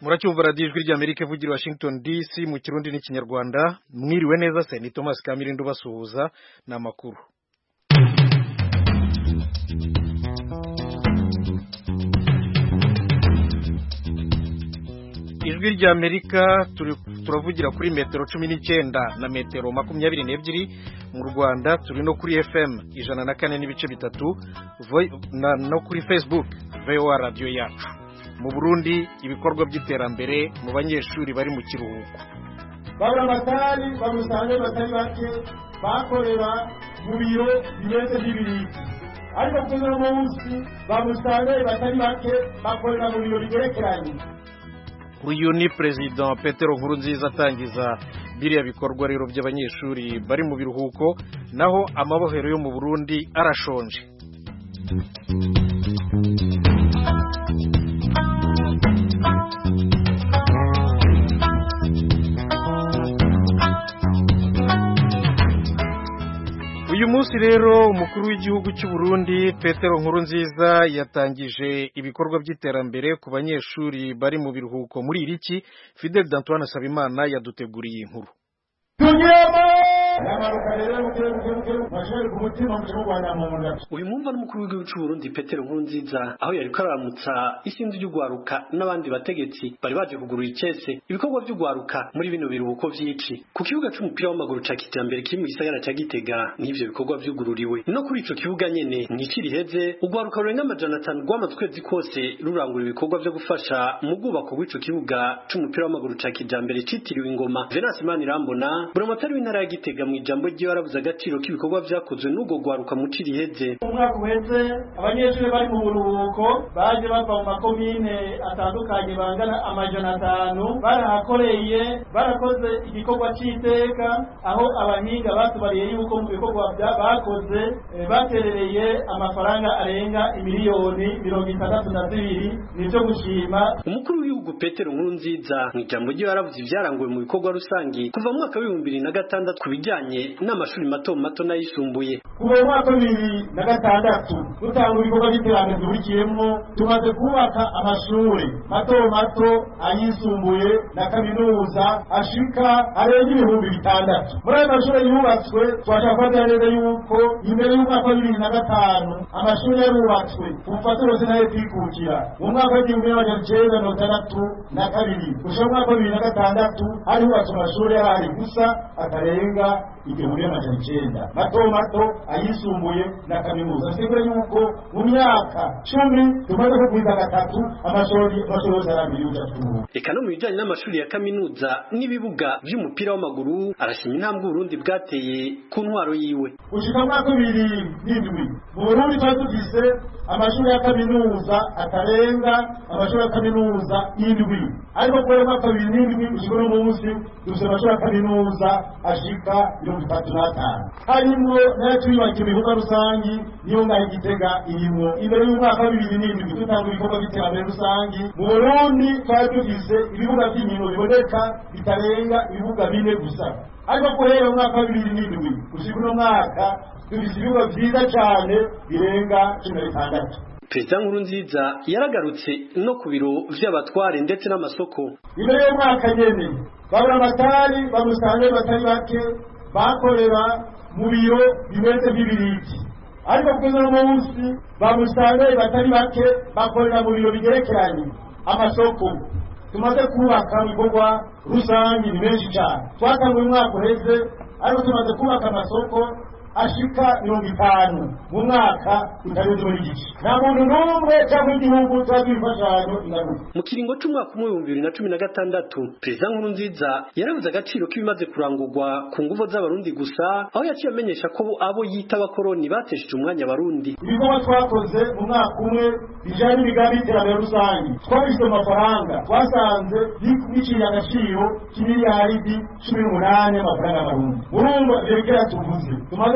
muracyumva radiyo ijwi ry'Amerika ivugira Washington DC mu kirundi n'ikinyarwanda. Mwiriwe neza se, ni Thomas Kamirindo basuhuza n'amakuru. Ijwi ry'Amerika turavugira kuri metero 19 na metero 22 mu Rwanda, turi no kuri FM 104.3 no kuri Facebook VOA Radio yacu. Mu Burundi ibikorwa by'iterambere mu banyeshuri bari mu kiruhuko. Baburamatari bamusanze batari bake bakorera mu biro bimeze by'ibiriki, ariko kugeza uno munsi bamusanze batari bake bakorera mu biro bigerekeranye. Uyu ni President Petero Nkurunziza atangiza biriya bikorwa rero by'abanyeshuri bari mu biruhuko, naho amabohero yo mu Burundi arashonje. Uyu munsi rero umukuru w'igihugu cy'u Burundi Petero Nkurunziza yatangije ibikorwa by'iterambere ku banyeshuri bari mu biruhuko muri iriki. Fidel D'Antoine Sabimana yaduteguriye inkuru. Uyu mwumva n'umukuru w'igihugu cy'u Burundi Petero Nkurunziza aho yari karamutsa isinzi ry'ugwaruka n'abandi bategetsi bari baje kugurura icese ibikorwa by'ugwaruka muri bino biruhuko vy'ici ku kibuga c'umupira w'amaguru ca kijambere kiri mu gisagara ca Gitega. N'ivyo bikorwa vyugururiwe no kuri ico kibuga nyene mw'iciri heze ugwaruka rurenga amajana 5 rwamaze kwezi kose rurangura ibikorwa vyo gufasha mu bwubako bw'ico kibuga c'umupira w'amaguru ca kijambere citiriwe Ingoma. Venance Manirambona buramatari w'intara ya Gitega mu ijambo ryiwe aravuze agaciro k'ibikorwa vyakozwe n'ubwo gwaruka mu ciri heze. Umwaka uheze abanyeshuri bari mu buruhuko baje bava mu makomine atandukanye bangana amajana 5 barahakoreye, barakoze igikorwa c'iteka aho abahinga batubariye yuko mu bikorwa bakoze baterereye amafaranga arenga imiliyoni 62 nico gushima. Umukuru w'igihugu Petero Nkurunziza mu ijambo ryiwe aravuze ivyaranguwe mu bikorwa rusangi kuva mu mwaka wa 2006 kubijanye n'amashuri mato mato n'ayisumbuye. Kuva mu mwaka wa 2006 dutanga ibikorwa by'iterambere dukurikiyemo, tumaze kubaka amashuri mato mato ayisumbuye na kaminuza ashika arenga 6,000. Muri ayo mashuri yubatswe twashaka kubaza neza yuko imbere y'umwaka wa 2005 amashuri yarubatswe ubufatiro sinaye kwikukira. Mu mwaka wa 1962 gushika mu mwaka wa 2006 hari hubatswe amashuri yarari gusa atarenga 1,900 mato mato ayisumbuye na kaminuza. Sigura yuko mu myaka 10 tumaze kugwiza gatatu amashuri arambiriye. Eka no mu bijanye n'amashuri ya kaminuza n'ibibuga by'umupira w'amaguru arashima intambwe Burundi bwateye ku ntwaro yiwe. Gushika mu mwaka 2007 mu Burundi twatugise amashuri ya kaminuza atarenga amashuri ya kaminuza 7, ariko kwa mwaka 2007 gushika no munsi dufite amashuri ya kaminuza ashika 35. Harimo n'ayatwibakira ibikorwa rusangi niyo ngaho Gitega irimo. Imbere y'umwaka wa 2007 dutanga ibikorwa by'iterambere rusangi mu Burundi twatugise ibibuga by'inkino biboneka bitarenga ibibuga 4 gusa, ariko kurera mu mwaka wa 2007 gushika no mwaka dufite ibibuga byiza cyane birenga 16. Perezida Nkurunziza yaragarutse no ku biro vy'abatware ndetse n'amasoko. Imbere y'umwaka nyene baburamatari bamusanze batari bake bakorera mu biro bimeze by'ibiriki, ariko kugeza uno munsi bamusanze batari bake bakorera mu biro bigerekeranye. Amasoko tumaze kubaka ibikorwa rusangi ni menshi cyane. Twatanguye umwaka uheze, ariko tumaze kubaka amasoko ashika 50 mu mwaka utarenze muri gice. Nta muntu n'umwe cyangwa igihugu twabifashanyo ingaruka. Mu kiringo c'umwaka wa 2016 Perezida Nkurunziza yaravuze agaciro k'ibimaze kurangurwa ku nguvu z'abarundi gusa, aho yaciye amenyesha ko abo yita abakoroni batesheje umwanya abarundi. Ibikorwa twakoze mu mwaka umwe bijanye n'imigambi y'iterambere rusangi twabishyize mu mafaranga twasanze biciye agaciro k'imiliyaridi 18 y'amafaranga y'abarundi. Urumva vyerekera tuvuze tumaze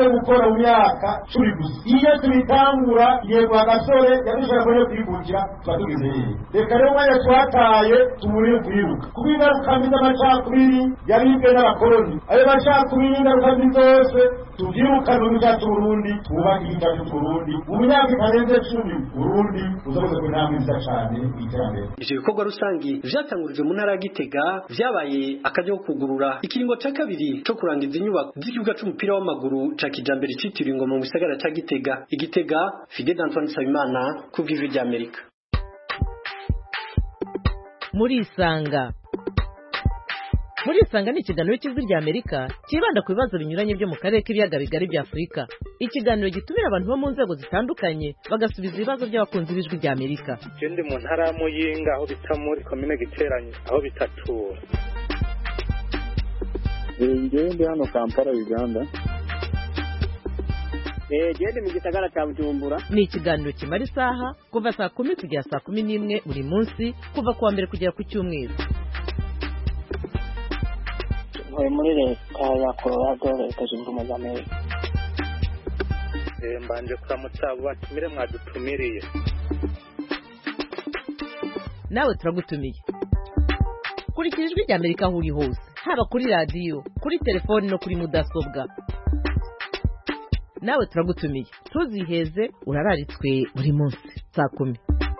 tumaze gukora mu myaka 10 gusa iyo tubitangura yego agasore yadushaka ko kwikukira twatugize reka rero mwanya twataye tumuriye kwiruka kubigaruka mbiza amacakubiri yaribwe n'abakoloni ayo macakubiri ingaruka zose tuvyirukana mu cyacu Burundi twubaka igitabo Burundi mu myaka itarenze 10 Burundi uzakoze ku ntambwe nziza cyane iterambere. Ivyo bikorwa rusangi vyatangurijwe mu ntara ya Gitega vyabaye akajyo kugurura ikiringo ca kabiri co kurangiza inyubako z'ikibuga c'umupira w'amaguru ca kijambere citiriwe Ingoma mu gisagara ca Gitega. Igitega, Fidel Antoine Nsabimana ku bw'Ijwi ry'Amerika. Muri Isanga ni ikiganiro cy'Ijwi ry'Amerika kibanda ku bibazo binyuranye byo mu karere k'ibiyaga bigari bya Afurika. Ikiganiro gitumira abantu bo mu nzego zitandukanye bagasubiza ibibazo by'abakunzi b'Ijwi ry'Amerika. Ndi mu ntara ya Muyinga aho bita muri komine Giteranyi aho bitatura. Ndi hano Kampala Uganda. Gende mu gisagara cya Bujumbura. Ni ikiganiro kimara isaha kuva saa 10 kugera saa 11 buri munsi kuva kuwa mbere kugera ku cyumweru. Muri leta ya Colorado leta zunze ubumwe za Amerika. Mbanje kuramutsa batumire mwadutumiriye. Nawe turagutumiye. Kurikira Ijwi ry'Amerika aho uri hose, haba kuri radio, kuri telefone no kuri mudasobwa. Nawe turagutumiye. Tuziheze urararitswe buri munsi saa 10.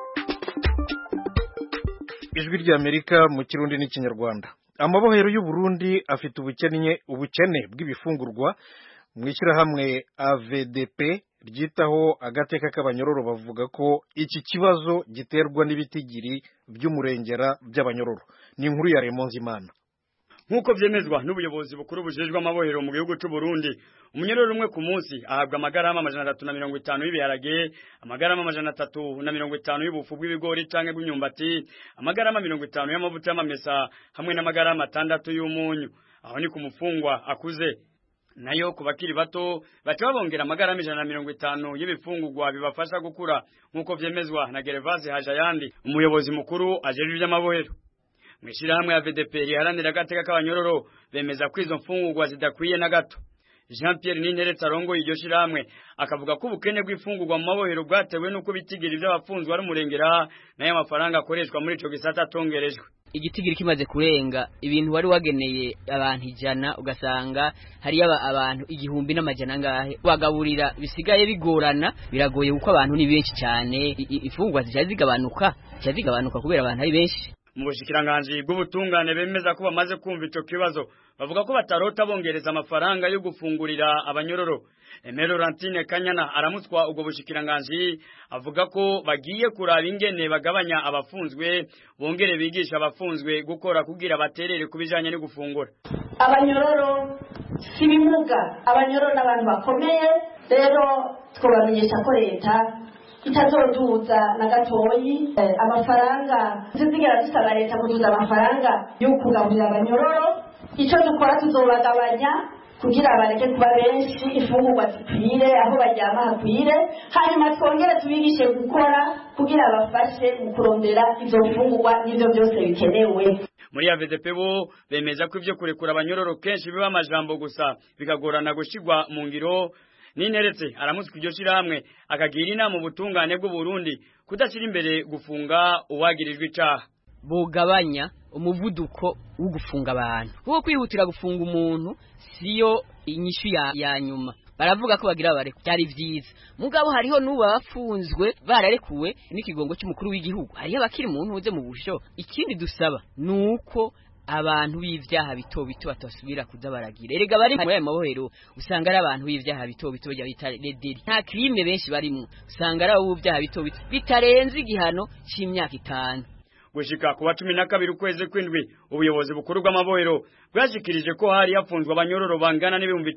Ijwi ry'Amerika mu Kirundi n'Ikinyarwanda. Amabohero y'u Burundi afite ubukene bw'ibifungurwa mwishyira hamwe AVDP ryitaho agateka k'abanyororo bavuga ko iki kibazo giterwa n'ibitigiri by'umurengera by'abanyororo. Ni inkuru ya Raymond Zimana. Nkuko vyemezwa n'ubuyobozi bukuru bujejwe amabohero mu gihugu cy'u Burundi, umunyororo umwe ku munsi ahabwa amagarama 350 y'ibiharage, amagarama 350 y'ubufu bw'ibigori canke bw'imyumbati, amagarama 50 y'amavuta y'amamesa hamwe n'amagarama 6 y'umunyu. Aho ni ku mufungwa akuze. Nayo ku bakiri bato baca babongera amagarama 150 y'ibifungurwa bibafasha gukura, nkuko vyemezwa na Gervase Hajayandi, umuyobozi mukuru ajejwe iby'amabohero. Mwishirahamwe ya VDP riharanira agateka k'abanyororo bemeza ko izo mfungurwa zidakwiye na gato. Jean Pierre Ninteretse arongoye iryo shirahamwe akavuga ko ubukene bw'ifungurwa mu mabohero bwatewe nuko bitigiri by'abafunzwe ari umurengera nayo amafaranga akoreshwa muri ico gisata atongerejwe. Igitigiri kimaze kurenga ibintu wari wageneye abantu 100 ugasanga hari abantu 1000 ngahe bagaburira bisigaye bigorana biragoye kuko abantu ni benshi cyane ifungurwa zigabanuka kubera abantu ari benshi. Mu bushikiranganje bw'ubutungane bemeza ko bamaze kumva ico kibazo bavuga ko batarota bongereza amafaranga yo gufungurira abanyororo. Emero Rantine Kanyana aramutswa ubwo bushikiranganje avuga ko bagiye kuraba ingene bagabanya abafunzwe bongere bigisha abafunzwe gukora kugira baterere kubijanye no gufungura. Abanyororo sibimuga, abanyororo n'abantu bakomeye, rero twabamenyesha ko leta itazoduza na gatoyi amafaranga zizigera dusaba leta kuduza amafaranga yo kugaburira abanyororo. Icyo dukora tuzobagabanya kugira bareke kuba benshi, ifungurwa zikwire, aho baryama hakwire, hanyuma twongere tubigishe gukora kugira bafashe mu kurondera izo mfungurwa n'ivyo byose bikenewe. Muri AVDP bo bemeza ko ivyo kurekura abanyororo kenshi biba amajambo gusa bikagorana gushigwa mu ngiro. Ninteretse aramutswe iryo shirahamwe akagira inama ubutungane bw'u Burundi kudashira imbere gufunga uwagirijwe icaha. Bugabanya umuvuduko wo gufunga abantu. Kuko kwihutira gufunga umuntu siyo inyishu ya nyuma. Baravuga ko bagira bare cyari vyiza. Mugabo hariho nuba bafunzwe bararekuwe n'ikigongo cy'umukuru w'igihugu. Hariho abakiri mu ntuze mu busho. Ikindi dusaba nuko abantu b'ivyaha bito batasubira kuza baragira. Erega bari mu mabohero usanga ari abantu b'ivyaha bito bajya bita rederi. Nta crime benshi barimo. Usanga ari abo b'ivyaha bito bitarenze igihano c'imyaka 5. Gushika kuwa 12 ukwezi kw'indwi ubuyobozi bukuru bw'amabohero bwashikirije ko hari yafunzwe abanyororo bangana n'ibihumbi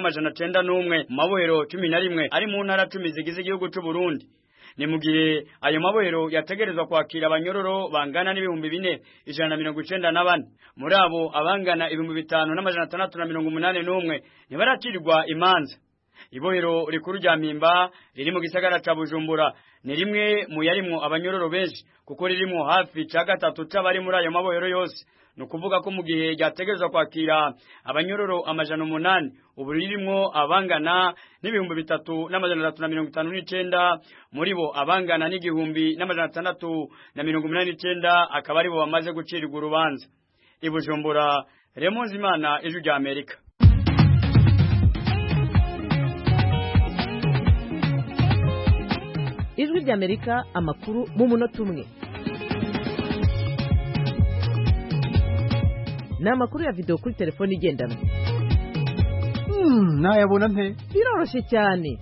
991 mu mabohero 11 ari mu ntara 10 zigize igihugu cy'u Burundi. Ni mu gihe ayo mabohero yategerezwa kwakira abanyororo bangana n'ibihumbi 4,194. Muri abo abangana 5,681 ntibaracirirwa imanza. ibohero rikuru rya Mpimba riri mu gisagara ca Bujumbura ni rimwe mu yarimwo abanyororo benshi kuko ririmo hafi ca gatatu c'abari muri ayo mabohero yose no kuvuga ko mu gihe ryategerezwa kwakira abanyororo 800 ubu ririmo abangana n'ibihumbi 3,359 muri bo abangana n'igihumbi n'689 akaba ari bo bamaze gucirirwa urubanza i Bujumbura Raymond Zimana Ijwi rya Amerika. Ijwi rya Amerika amakuru mu munota umwe. Ni amakuru ya video kuri telefone igendanwa. Nayabona nte? Biroroshye cyane.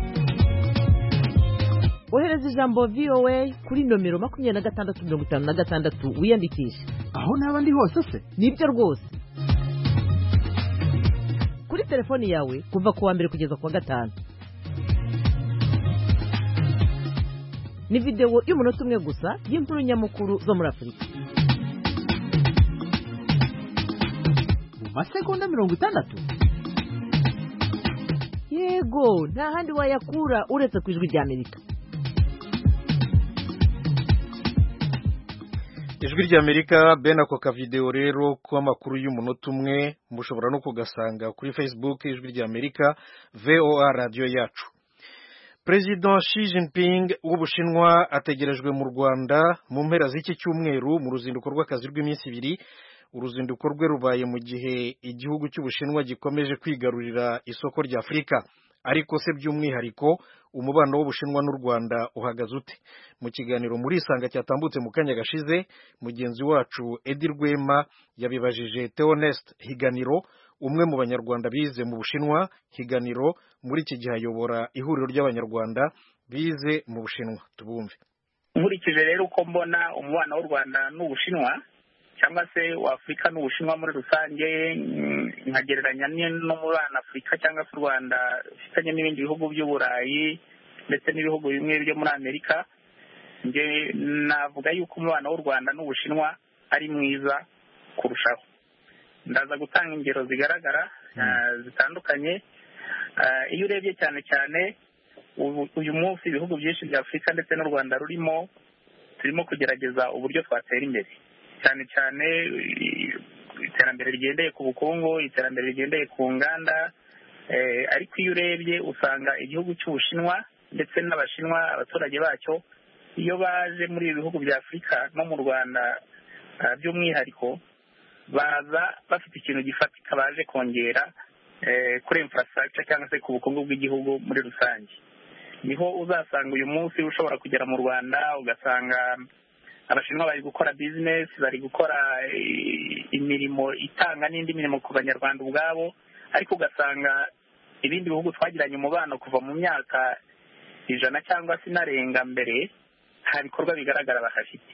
Ohereza ijambo VOA kuri nomero 2656 wiyandikisha. Aho naba ndi hose se? Nibyo rwose. Kuri telefone yawe kuva ku wa mbere kugeza ku wa gatanu. Ni video y'umunota umwe gusa y'inkuru nyamukuru zo muri Afurika. Mu masegonda 60? Yego, nta handi wayakura uretse ku Ijwi rya Amerika. Ijwi rya Amerika bene ako ka video rero ko amakuru y'umunota umwe mushobora no kugasanga kuri Facebook Ijwi rya Amerika VOA radio yacu. President Xi Jinping w'Ubushinwa ategerejwe mu Rwanda mu mpera z'iki cyumweru mu ruzinduko rw'akazi rw'iminsi 2. Uruzinduko rwe rubaye mu gihe igihugu cy'Ubushinwa gikomeje kwigarurira isoko rya Afrika. Ariko se by'umwihariko umubano w'Ubushinwa n'u Rwanda uhagaze ute? Mu kiganiro muri Isanga cyatambutse mu kanya gashize mugenzi wacu Edi Rwema yabibajije Theonest Higaniro, umwe mu banyarwanda bize mu Bushinwa. Higaniro muri iki gihe ayobora ihuriro ry'abanyarwanda bize mu Bushinwa. Tubumve. Nkurikije rero uko mbona umubano w'u Rwanda n'Ubushinwa cyangwa se wa Afrika n'Ubushinwa muri rusange, nkagereranya n'umubano Afrika cyangwa se u Rwanda ufitanye n'ibindi bihugu by'Uburayi ndetse n'ibihugu bimwe byo muri Amerika, nge navuga yuko umubano w'u Rwanda n'Ubushinwa ari mwiza kurushaho. Ndaza gutanga ingero zigaragara zitandukanye. Iyo urebye cyane cyane uyu munsi ibihugu byinshi bya Afrika ndetse n'u Rwanda turimo kugerageza uburyo twatera imbere, cyane cyane iterambere rigendeye ku bukungu, iterambere rigendeye ku nganda, ariko iyo urebye usanga igihugu cy'Ubushinwa ndetse n'Abashinwa abaturage bacyo iyo baje muri ibi bihugu bya Afrika no mu Rwanda by'umwihariko baza bafite ikintu gifatika baje kongera kuri infrastructure cyangwa se ku bukungu bw'igihugu muri rusange. Niho uzasanga uyu munsi ushobora kugera mu Rwanda ugasanga Abashinwa bari gukora business, bari gukora imirimo itanga n'indi mirimo ku banyarwanda ubwabo, ariko ugasanga ibindi bihugu twagiranye umubano kuva mu myaka 100 cyangwa se inarenga mbere nta bikorwa bigaragara bafite.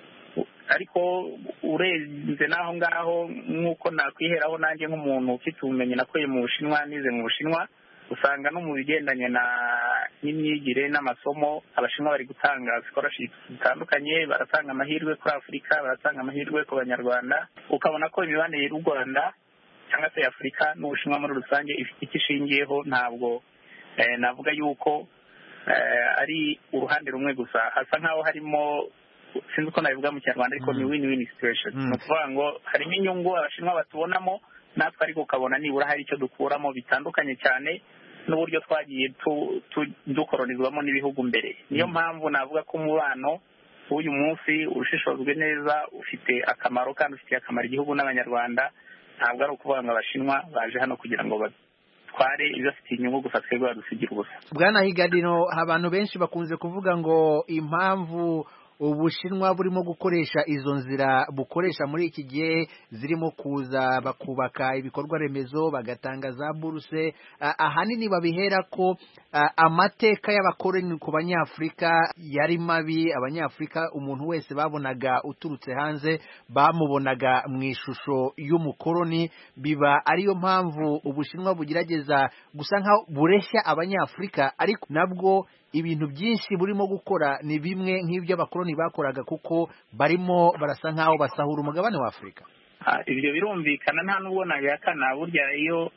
Ariko urenze naho ngaho nk'uko nakwiheraho nanjye nk'umuntu ufite ubumenyi nakoye mu Bushinwa, nize mu Bushinwa, usanga no mu bigendanye n'imyigire n'amasomo Abashinwa bari gutanga scholarships zitandukanye, baratanga amahirwe kuri Afurika, baratanga amahirwe ku banyarwanda, ukabona ko imibanire y'u Rwanda cyangwa se Afurika n'Ubushinwa muri rusange ifite icyo ishingiyeho. Ntabwo navuga yuko ari uruhande rumwe gusa, hasa nkaho harimo, sinzi uko nabivuga mu Kinyarwanda, ariko ni win-win situation. Ni ukuvuga ngo harimo inyungu Abashinwa batubonamo, natwe ariko ukabona nibura hari icyo dukuramo bitandukanye cyane n'uburyo twagiye dukoronizwamo n'ibihugu mbere. Niyo mpamvu navuga ko umubano w'uyu munsi ushishojwe neza ufite akamaro kandi ufitiye akamaro igihugu n'abanyarwanda. Ntabwo ari ukuvuga ngo Abashinwa baje hano kugira ngo batware ibafitiye inyungu gusa twebwe badusigira ubusa. Bwana Higaniro, abantu benshi bakunze kuvuga ngo impamvu Ubushinwa burimo gukoresha izo nzira bukoresha muri iki gihe zirimo kuza bakubaka ibikorwa remezo, bagatanga za buruse, ahanini babihera ko amateka y'abakoloni ku Banyafurika yari mabi. Abanyafurika umuntu wese babonaga uturutse hanze bamubonaga mu ishusho y'umukoloni, biba ariyo mpamvu Ubushinwa bugerageza gusa nkaho bureshya Abanyafurika, ariko nabwo ibintu byinshi burimo gukora ni bimwe nk'ibyo abakoloni bakoraga, kuko barimo barasa nkaho basahura umugabane wa Afurika. Ibyo birumvikana, nta n'ubwo nabihakana. Burya iyo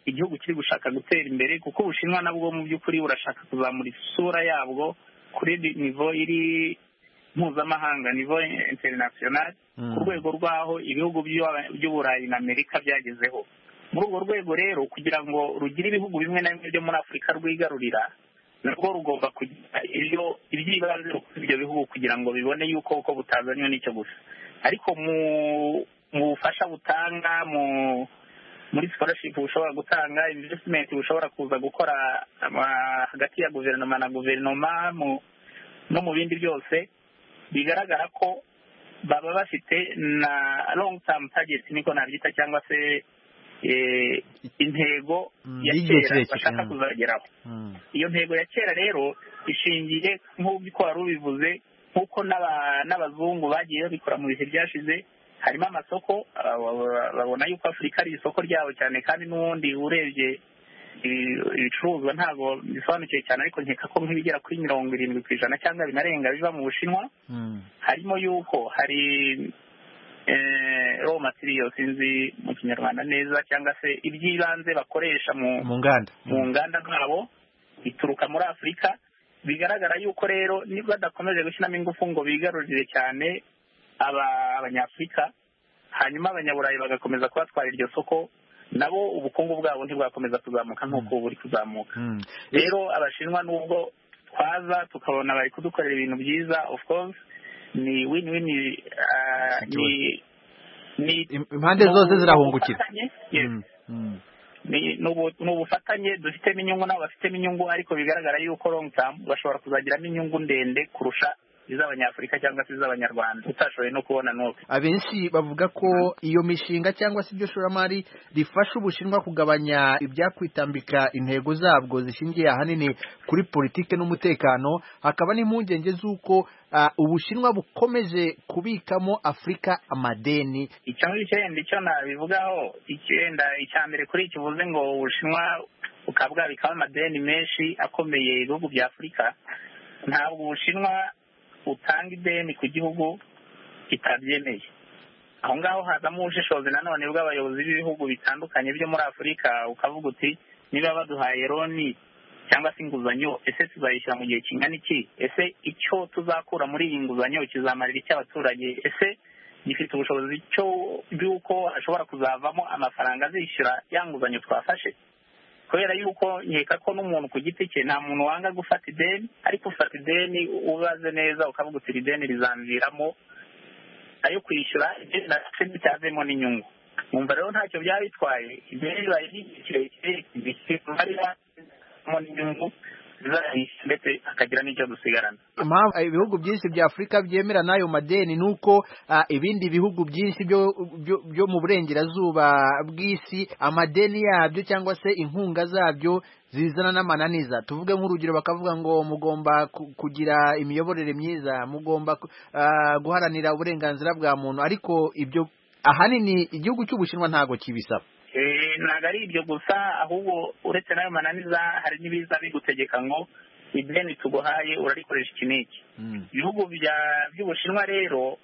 igihugu kiri gushaka gutera imbere, kuko Ubushinwa nabwo mu by'ukuri burashaka kuzamura isura yabwo kuri nivo iri mpuzamahanga, nivo international, ku rwego rw'aho ibihugu by'Uburayi na Amerika byagezeho. Muri urwo rwego rero kugira ngo rugire ibihugu bimwe na bimwe byo muri Afurika rwigarurira, narwo rugomba kugira iby'ibanze kuri ibyo bihugu kugira ngo bibone yuko uko butazanywe n'icyo gusa. Ariko mu bufasha butanga, muri scholarship bushobora gutanga, investment bushobora kuza gukora hagati ya guverinoma na guverinoma no mu bindi byose, bigaragara ko baba bafite na long term target niko nabyita, cyangwa se intego ya kera bashaka kuzageraho. Iyo ntego ya kera rero ishingiye nk'uko wari ubivuze, nk'uko n'abazungu bagiye babikora mu bihe byashize. Harimo amasoko, babona yuko Afurika ari isoko ryabo cyane, kandi n'ubundi urebye ibicuruzwa ntabwo bisobanukiwe cyane, ariko nkeka ko nk'ibigera kuri 70% cyangwa binarenga biva mu Bushinwa. Harimo yuko hari raw material, sinzi mu Kinyarwanda neza, cyangwa se iby'ibanze bakoresha mu nganda zabo ituruka muri Afurika. Bigaragara yuko rero niba badakomeje gushyiramo ingufu ngo bigarurire cyane abanyafurika, hanyuma abanyaburayi bagakomeza kubatwara iryo soko, nabo ubukungu bwabo ntibwakomeza kuzamuka nk'uko buri kuzamuka. Rero Abashinwa nubwo twaza tukabona bari kudukorera ibintu byiza, of course ni win-win, ni impande zose zirahungukira. Ni ubufatanye dufitemo inyungu nabo bafitemo inyungu, ariko bigaragara yuko long term bashobora kuzagiramo inyungu ndende kurusha iz'Abanyafurika cyangwa se iz'Abanyarwanda utashoboye no kubona n'uko. Abenshi bavuga ko iyo mishinga cyangwa se iryo shoramari rifasha Ubushinwa kugabanya ibyakwitambika intego zabwo zishingiye ahanini kuri politike n'umutekano. Hakaba n'impungenge z'uko Ubushinwa bukomeje kubikamo Afurika amadeni. Icyo nabivugaho, icya mbere kuri iki uvuze ngo Ubushinwa bukaba bwabikamo amadeni menshi akomeye ibihugu bya Afurika. Ntabwo Ubushinwa utanga ideni ku gihugu kitabyemeye. Aho ngaho hazamo ubushishozi nanone bw'abayobozi b'ibihugu bitandukanye byo muri Afurika, ukavuga uti niba baduhaye loni cyangwa se inguzanyo, ese tuzayishyura mu gihe kingana iki? Ese icyo tuzakura muri iyi nguzanyo kizamarira iki abaturage? Ese gifite ubushobozi by'uko ashobora kuzavamo amafaranga azishyura ya nguzanyo twafashe? Kubera yuko nkeka ko n'umuntu ku giti cye nta muntu wanga gufata ideni, ariko ufata ideni ubaze neza ukavuga uti ideni rizamviramo ayo kwishyura, ideni nacyo cyavemo n'inyungu. Mwumva rero ntacyo byaba bitwaye, ideni ribaye kirekire bimarira mo n'inyungu ndetse akagira n'icyo dusigarana. Impamvu ibihugu byinshi bya Afurika byemera n'ayo madeni nuko ibindi bihugu byinshi byo mu burengerazuba bw'isi amadeni yabyo cyangwa se inkunga zabyo zizana n'amananiza. Tuvuge nk'urugero, bakavuga ngo mugomba kugira imiyoborere myiza, mugomba guharanira uburenganzira bwa muntu, ariko ibyo ahanini igihugu cy'Ubushinwa ntago kibisaba. Ntabwo ari ibyo gusa, ahubwo uretse n'ayo mananiza hari n'ibiza bigutegeka ngo ideni tuguhaye urarikoresha iki n'iki. Ibihugu by'Ubushinwa rero,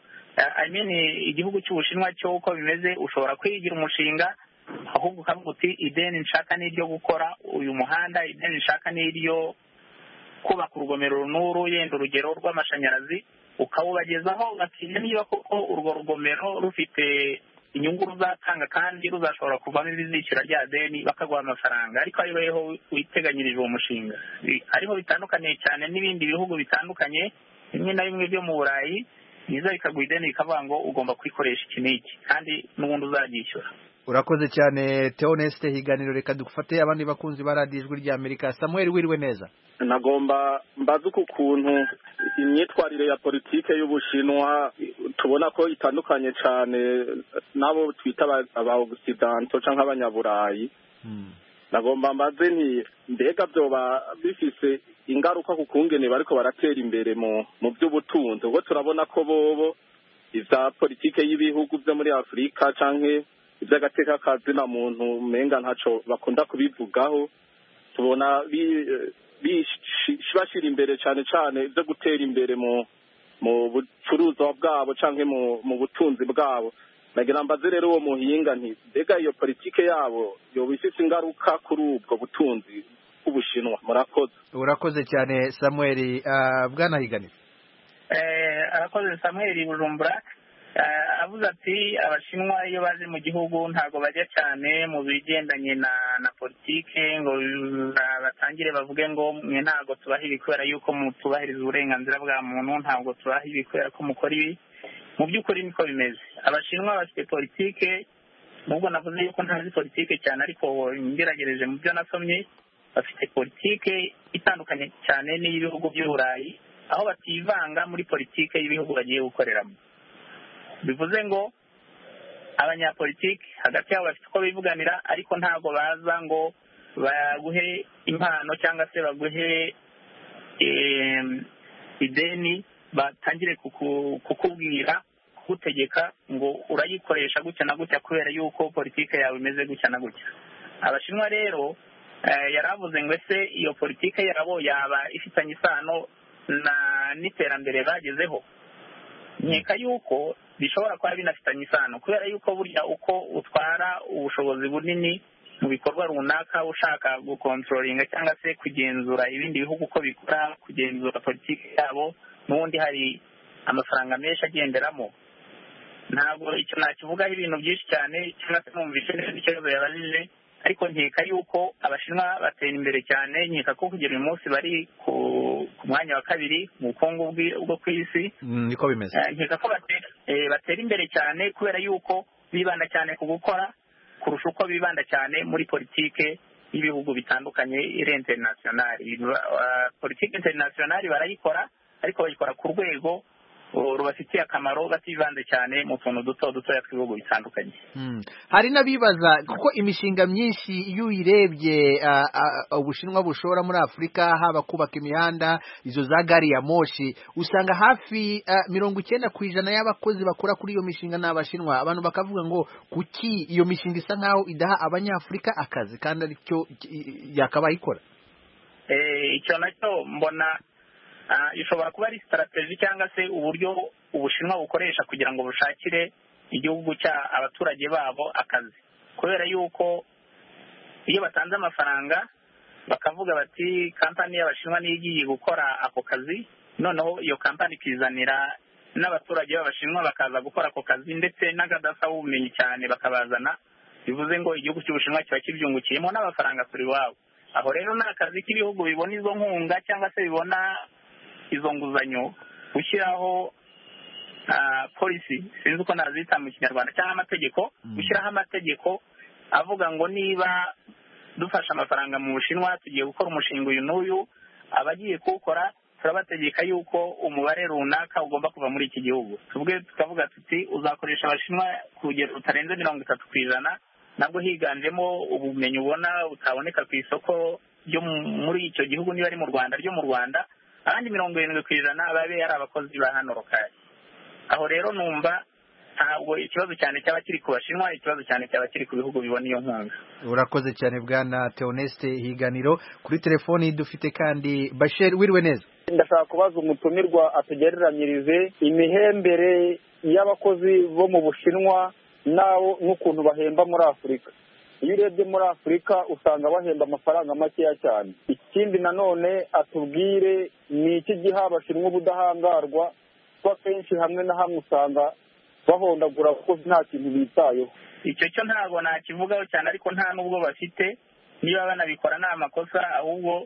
igihugu cy'Ubushinwa cyo uko bimeze, ushobora kwigira umushinga ahubwo ukavuga uti ideni nshaka n'iryo gukora uyu muhanda, ideni nshaka n'iryo kubaka urugomero runuru, yenda urugero rw'amashanyarazi, ukawubagezaho bakiga niba koko urwo rugomero rufite inyungu ruzatanga kandi ruzashobora kuvamo ibizishyura rya deni, bakaguha amafaranga, ariko ari weho witeganyirije uwo mushinga. Ariho bitandukaniye cyane n'ibindi bihugu bitandukanye bimwe na bimwe byo mu Burayi, niza bikaguha ideni bikavuga ngo ugomba kwikoresha iki n'iki, kandi n'ubundi uzaryishyura. Urakoze cyane Theoneste Higaniro. Reka dufate abandi bakunzi ba Radio Ijwi ry'Amerika. Samuel, wiriwe neza? Nagomba mbaze ukuntu imyitwarire ya politike y'Ubushinwa tubona ko itandukanye cyane nabo twita aba Occidental cyangwa abanyaburayi. Nagomba mbaze nti mbega byoba bifise ingaruka ku kungene bariko baratera imbere mu by'ubutunzi, ubwo turabona ko bobo iza politike y'ibihugu byo muri Afurika canke iby'agateka kazina muntu menga ntaco bakunda kubivugaho. Tubona bashira imbere cyane cyane byo gutera imbere mu bucuruzwa bwabo canke mu butunzi bwabo. nagira mbaze rero uwo muhinga nti mbega iyo politike yabo yoba ifite ingaruka kuri ubwo butunzi bw'Ubushinwa. Murakoze. Urakoze cyane Samuel. Bwana Higaniro. Arakoze Samuel Bujumbura. Avuze ati Abashinwa iyo baje mu gihugu ntago bajya cyane mu bigendanye na politike ngo batangire bavuge ngo mwe ntago tubaha ibi kubera yuko mutubahiriza uburenganzira bwa muntu, ntabwo tubaha ibi kubera ko mukora ibi. Mu by'ukuri niko bimeze. Abashinwa bafite politike, nubwo navuze yuko ntazi politike cyane ariko ngeragereje mu byo nasomye, bafite politike itandukanye cyane n'iy'ibihugu by'Uburayi, aho bativanga muri politike y'ibihugu bagiye gukoreramo. Bivuze ngo abanyapolitiki hagati yabo bafite uko bivuganira, ariko ntabwo baza ngo baguhe impano cyangwa se baguhe ideni batangire kukubwira kugutegeka ngo urayikoresha gutya na gutya kubera yuko politike yawe imeze gutya na gutya. Abashinwa rero yaravuze ngo ese iyo politike yabo yaba ifitanye isano n'iterambere bagezeho. Nkeka yuko bishobora kuba binafitanye isano kubera yuko burya uko utwara ubushobozi bunini mu bikorwa runaka ushaka gukontrolinga cyangwa se kugenzura ibindi bihugu uko bikora, kugenzura politiki yabo, n'ubundi hari amafaranga menshi agenderamo. Ntabwo icyo nakivugaho ibintu byinshi cyane cyangwa se numvise neza ikibazo yabajije, ariko nkeka yuko Abashinwa batera imbere cyane. Nkeka ko kugera uyu munsi bari ku mwanya wa kabiri mu bukungu bwo ku isi. Niko bimeze. Nkeka ko batera imbere cyane kubera yuko bibanda cyane ku gukora kurusha uko bibanda cyane muri politike y'ibihugu bitandukanye iri international. Politike international barayikora, ariko bayikora ku rwego rubafitiye akamaro, bativanze cyane mu tuntu duto dutoya tw'ibihugu bitandukanye. Hari n'abibaza kuko imishinga myinshi iyo uyirebye Ubushinwa bushora muri Afurika, haba kubaka imihanda, izo za gari ya moshi, usanga hafi 90% y'abakozi bakora kuri iyo mishinga n'Abashinwa. Abantu bakavuga ngo kuki iyo mishinga isa nkaho idaha Abanyafurika akazi kandi aricyo yakabaye ikora. Icyo nacyo mbona ishobora kuba ari strategy cyangwa se uburyo Ubushinwa bukoresha kugira ngo bushakire igihugu abaturage babo akazi, kubera yuko iyo batanze amafaranga bakavuga bati kampani y'Abashinwa niyo igiye gukora ako kazi, noneho iyo kampani ikizanira n'abaturage b'Abashinwa bakaza gukora ako kazi, ndetse n'agadasa w'ubumenyi cyane bakabazana. Bivuze ngo igihugu cy'Ubushinwa kiba kibyungukiyemo n'amafaranga kuri wabo. Aho rero ni akazi k'ibihugu bibona izo nkunga cyangwa se bibona izo nguzanyo, gushyiraho policy, sinzi uko nazita mu Kinyarwanda, cyangwa amategeko, gushyiraho amategeko avuga ngo niba dufashe amafaranga mu Bushinwa tugiye gukora umushinga uyu n'uyu, abagiye kuwukora turabategeka yuko umubare runaka ugomba kuva muri iki gihugu. Tukavuga tuti uzakoresha Abashinwa ku rugero rutarenze 30%, nabwo higanjemo ubumenyi ubona utaboneka ku isoko ryo muri icyo gihugu, niba ari mu Rwanda ryo mu Rwanda, abandi 70% babe ari abakozi ba hano lokali. Aho rero numva ntabwo ikibazo cyane cyaba kiri ku Bashinwa, ikibazo cyane cyaba kiri ku bihugu bibona iyo nkunga. Urakoze cyane Bwana Theoneste Higaniro. Kuri telefoni dufite kandi Bashir. Wiriwe neza. Ndashaka kubaza umutumirwa atugereranyirize imihembere y'abakozi bo mu Bushinwa nawo n'ukuntu bahemba muri Afurika. Iyo urebye muri Afurika usanga bahemba amafaranga makeya cyane. Ikindi nanone atubwire ni iki giha Abashinwa ubudahangarwa, kuko kenshi hamwe na hamwe usanga bahondagura kuko nta kintu bitayeho. Icyo cyo ntabwo nakivugaho cyane, ariko nta nubwo bafite, niba banabikora nta makosa, ahubwo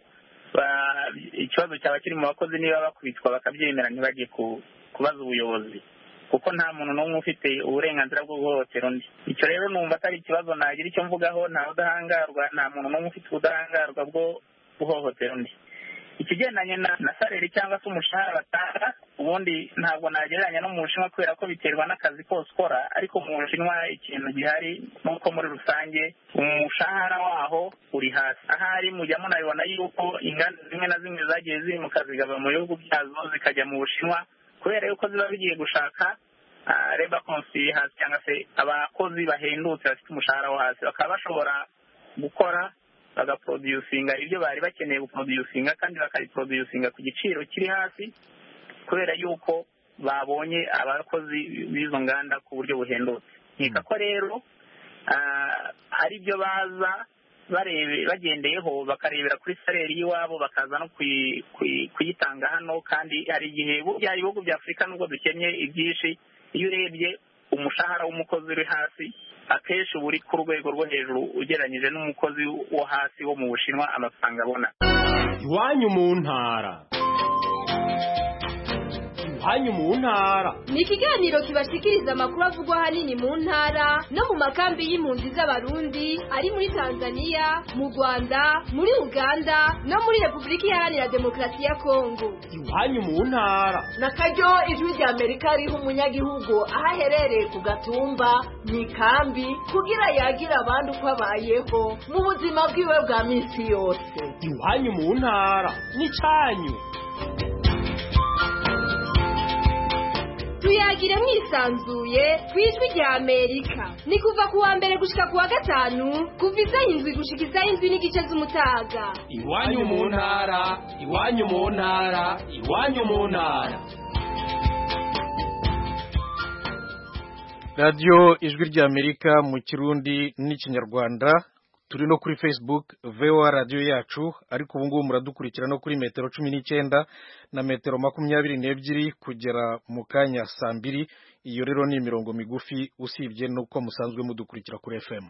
ikibazo cyaba kiri mu bakozi, niba bakubitwa bakabyemera ntibajye kubaza ubuyobozi, kuko nta muntu n'umwe ufite uburenganzira bwo guhohotera undi. Icyo rero numva atari ikibazo nagira icyo mvugaho. Nta budahangarwa, nta muntu n'umwe ufite ubudahangarwa bwo guhohotera undi. Ikigendanye na salary cyangwa se umushahara batanga, ubundi ntabwo nagereranya no mu Bushinwa kubera ko biterwa n'akazi kose ukora, ariko mu Bushinwa ikintu gihari nuko muri rusange umushahara waho uri hasi. Ahari mujya munabibona yuko inganda zimwe na zimwe zagiye zimuka zigava mu bihugu byazo zikajya mu Bushinwa, kubera yuko ziba bigiye gushaka labor cost hasi, cyangwa se abakozi bahendutse bafite umushahara wo hasi, bakaba bashobora gukora bagaproducinga ibyo bari bakeneye guproducinga, kandi bakabiproducinga ku giciro kiri hasi, kubera yuko babonye abakozi b'izo nganda ku buryo buhendutse. nkeka ko rero hari ibyo baza bagendeyeho bakarebera kuri saleri y'iwabo bakaza no kuyitanga hano, kandi hari igihe burya ibihugu bya Afurika nubwo dukennye ibyinshi, iyo urebye umushahara w'umukozi uri hasi akenshi uba uri ku rwego rwo hejuru ugereranyije n'umukozi wo hasi wo mu Bushinwa amafaranga abona. Iwanyu mu ntara. Iwanyu mu ntara ni ikiganiro kibashikiriza amakuru avugwa ahanini mu ntara no mu makambi y'impunzi z'abarundi ari muri Tanzania, mu Rwanda, muri Uganda no muri Repubulika Iharanira Demokarasi ya Kongo. Iwanyu mu ntara na karyo ijwi rya Amerika riha umunyagihugu aho aherereye ku gatumba mu ikambi kugira yagira abandi uko abayeho mu buzima bwiwe bwa minsi yose. Iwanyu mu ntara ni cyanyu. Tuyagire mwisanzuye kwijwi rya Amerika. Ni kuva kuwa mbere gushika kuwa gatanu kuva isaha 7 gushika isaha 7 n'igice z'umutaga. Iwanyu mu ntara, iwanyu mu ntara, iwanyu mu ntara. Radio Ijwi rya Amerika mu Kirundi n'Ikinyarwanda. Turi no kuri Facebook VOA radio yacu, ariko ubu ngubu muradukurikira no kuri metero 19 na metero 22 kugera mu kanya saa 2. Iyo rero ni imirongo migufi usibye nuko musanzwe mudukurikira kuri FM.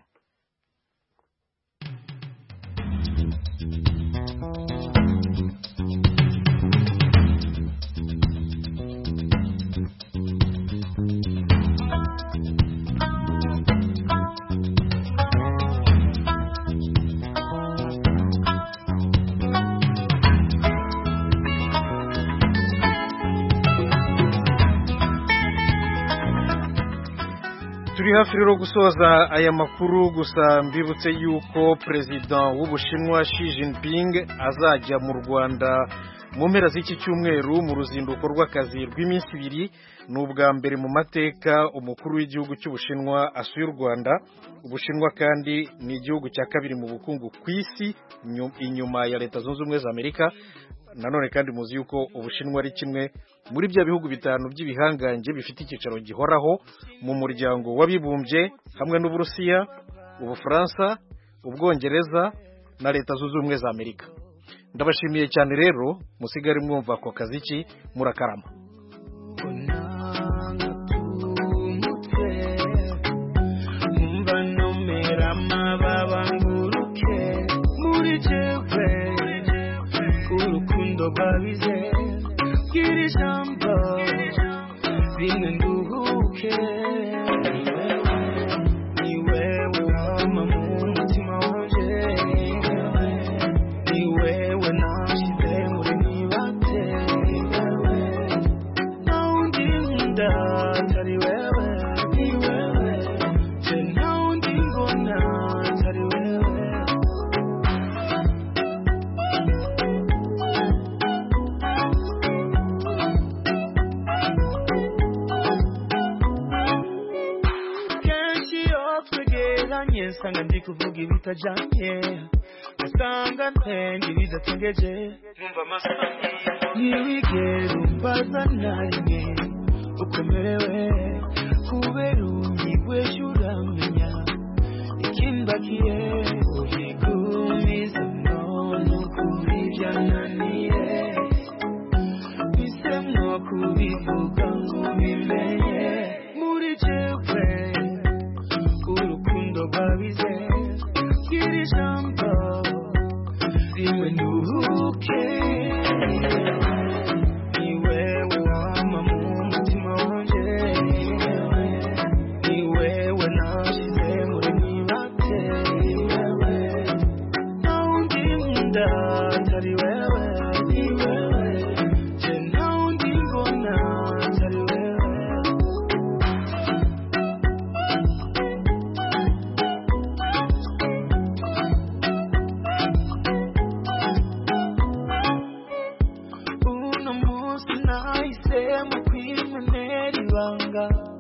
Turi hafi rero gusoza aya makuru, gusa mbibutse yuko Perezida w'Ubushinwa Xi Jinping azajya mu Rwanda mu mpera z'iki cyumweru mu ruzinduko rw'akazi rw'iminsi 2. Ni ubwa mbere mu mateka umukuru w'igihugu cy'Ubushinwa asuye u Rwanda. Ubushinwa kandi ni igihugu cya kabiri mu bukungu ku isi inyuma ya Leta Zunze Ubumwe za Amerika. Nanone kandi muzi yuko Ubushinwa ari kimwe muri bya bihugu 5 by'ibihangange bifite icyicaro gihoraho mu muryango w'abibumbye hamwe n'Uburusiya, Ubufaransa, Ubwongereza na Leta Zunze Ubumwe za Amerika. Ndabashimiye cyane rero, musigare mwumva ako kaziki murakarama. Babize kiri jambo bimwe nduhuke ni wewe wama mu mutima wanje ni wewe nashize muri nibate naundi nkunda tari wewe ni wewe je naundi ngona tari wewe. Sanga ndi kuvuga ibitajanye asanga ntendi bidatengeje numva amasangi ntiwigere umbaza na rimwe ukomerewe kubera unyigweje uramenya ikimbakiye ubigumiza none ukuri byananiye bisemwo kubivuga ngo bimenye muri jewe babize kiri jambo rimwe nduhuke ni wewe wama mu mutima wanje ni wewe nashize muri nibate naundi nkunda tari wewe ni wewe je naundi ngona tari wewe. Ibanga